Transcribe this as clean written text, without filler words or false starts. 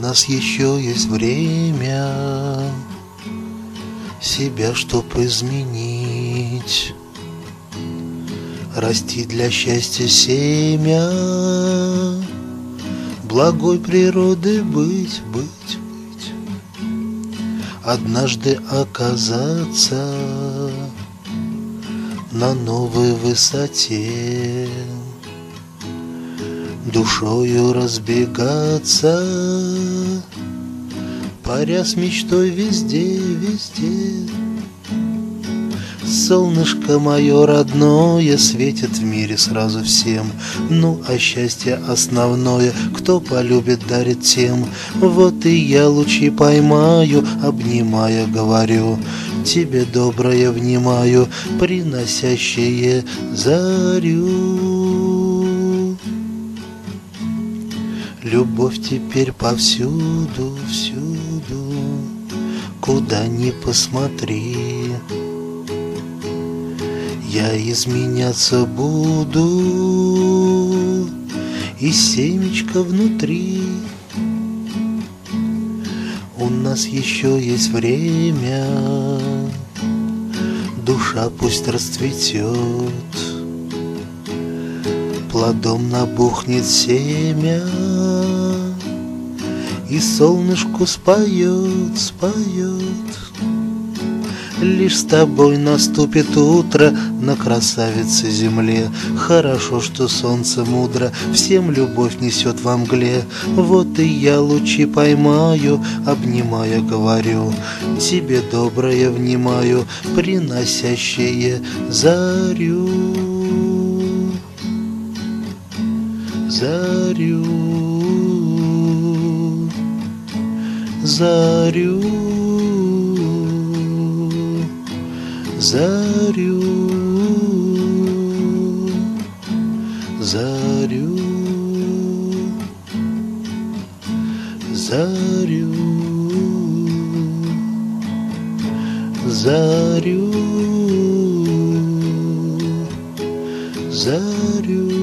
нас еще есть время себя, чтоб изменить, расти для счастья семя, благой природы быть, однажды оказаться на новой высоте, душою разбегаться, паря с мечтой везде. Солнышко мое родное светит в мире сразу всем. Ну, а счастье основное, кто полюбит, дарит тем. Вот и я лучи поймаю, обнимая, говорю: тебе доброе внимаю, приносящее зарю. Любовь теперь повсюду, куда ни посмотри. Я изменяться буду, и семечко внутри. У нас еще есть время, душа пусть расцветет, плодом набухнет семя, и солнышку споет. Лишь с тобой наступит утро на красавице земле. Хорошо, что солнце мудро всем любовь несет во мгле. Вот и я лучи поймаю, обнимая, говорю: тебе доброе внимаю, приносящее зарю. Зарю.